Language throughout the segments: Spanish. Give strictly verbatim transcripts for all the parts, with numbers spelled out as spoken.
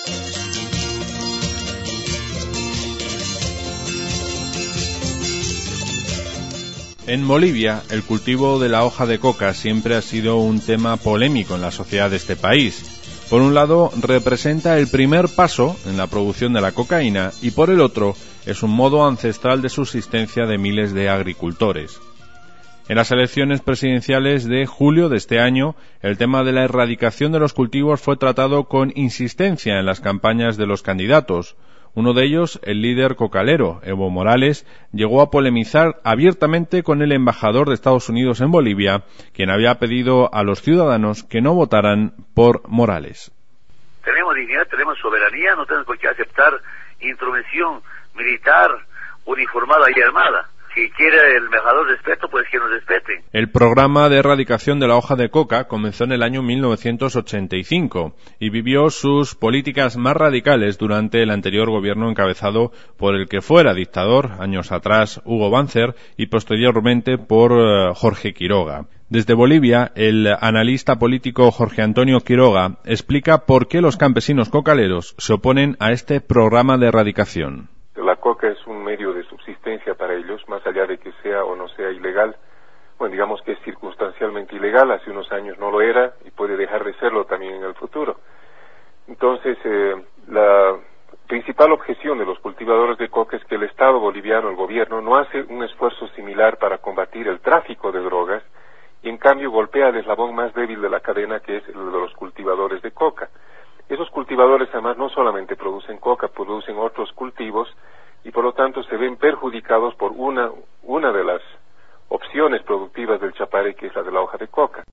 En Bolivia, el cultivo de la hoja de coca siempre ha sido un tema polémico en la sociedad de este país. Por un lado, representa el primer paso en la producción de la cocaína y por el otro, es un modo ancestral de subsistencia de miles de agricultores. En las elecciones presidenciales de julio de este año, el tema de la erradicación de los cultivos fue tratado con insistencia en las campañas de los candidatos. Uno de ellos, el líder cocalero, Evo Morales, llegó a polemizar abiertamente con el embajador de Estados Unidos en Bolivia, quien había pedido a los ciudadanos que no votaran por Morales. Tenemos dignidad, tenemos soberanía, no tenemos por qué aceptar intromisión militar, uniformada y armada. Si quiere el embajador respeto, pues que nos respete. El programa de erradicación de la hoja de coca comenzó en el año mil novecientos ochenta y cinco y vivió sus políticas más radicales durante el anterior gobierno encabezado por el que fuera dictador, años atrás, Hugo Banzer, y posteriormente por uh, Jorge Quiroga. Desde Bolivia, el analista político Jorge Antonio Quiroga explica por qué los campesinos cocaleros se oponen a este programa de erradicación. La coca es un medio de subsistencia para ellos, más allá de que sea o no sea ilegal. Bueno, digamos que es circunstancialmente ilegal, hace unos años no lo era y puede dejar de serlo también en el futuro. Entonces, eh, la principal objeción de los cultivadores de coca es que el Estado boliviano, el gobierno, no hace un esfuerzo similar para combatir el tráfico de drogas y en cambio golpea el eslabón más débil de la cadena, que es el de los cultivadores de coca. Esos cultivadores además no solamente producen coca, producen otros cultivos y por lo tanto se ven perjudicados por una, una de las opciones productivas del Chapare, que es la de la hoja de coca.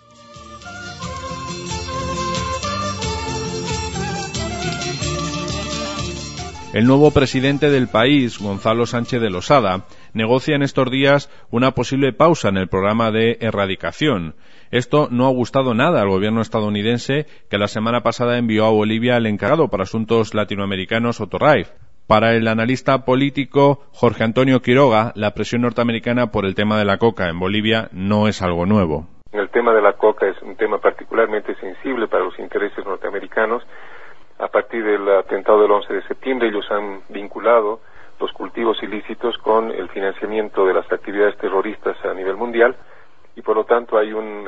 El nuevo presidente del país, Gonzalo Sánchez de Losada, negocia en estos días una posible pausa en el programa de erradicación. Esto no ha gustado nada al gobierno estadounidense, que la semana pasada envió a Bolivia al encargado para asuntos latinoamericanos, Otto Reif. Para el analista político Jorge Antonio Quiroga, la presión norteamericana por el tema de la coca en Bolivia no es algo nuevo. El tema de la coca es un tema particularmente sensible para los intereses norteamericanos. A partir del atentado del once de septiembre, ellos han vinculado los cultivos ilícitos con el financiamiento de las actividades terroristas a nivel mundial y por lo tanto hay un,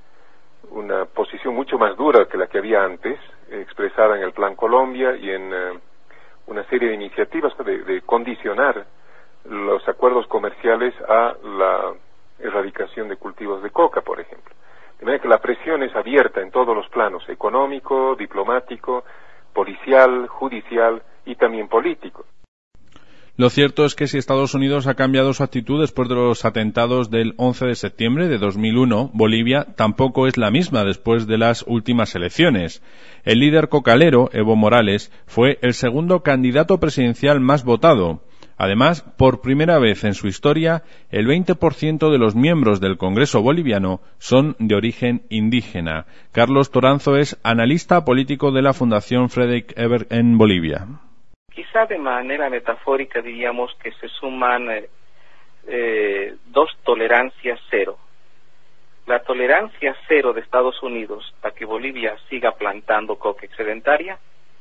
una posición mucho más dura que la que había antes, expresada en el Plan Colombia y en uh, una serie de iniciativas de, de condicionar los acuerdos comerciales a la erradicación de cultivos de coca, por ejemplo. De manera que la presión es abierta en todos los planos, económico, diplomático, policial, judicial y también político. Lo cierto es que si Estados Unidos ha cambiado su actitud después de los atentados del once de septiembre de dos mil uno, Bolivia tampoco es la misma después de las últimas elecciones. El líder cocalero, Evo Morales, fue el segundo candidato presidencial más votado. Además, por primera vez en su historia, el veinte por ciento de los miembros del Congreso boliviano son de origen indígena. Carlos Toranzo es analista político de la Fundación Friedrich Ebert en Bolivia. Quizá de manera metafórica diríamos que se suman eh, eh, dos tolerancias cero. La tolerancia cero de Estados Unidos a que Bolivia siga plantando coca excedentaria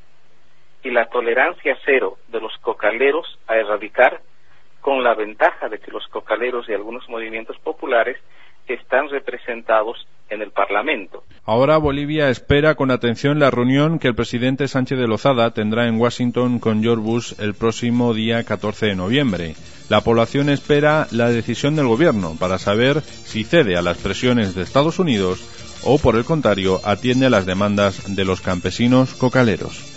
y la tolerancia cero de los cocaleros a erradicar, con la ventaja de que los cocaleros y algunos movimientos populares están representados en el Parlamento. Ahora Bolivia espera con atención la reunión que el presidente Sánchez de Losada tendrá en Washington con George Bush el próximo día catorce de noviembre. La población espera la decisión del gobierno para saber si cede a las presiones de Estados Unidos o, por el contrario, atiende a las demandas de los campesinos cocaleros.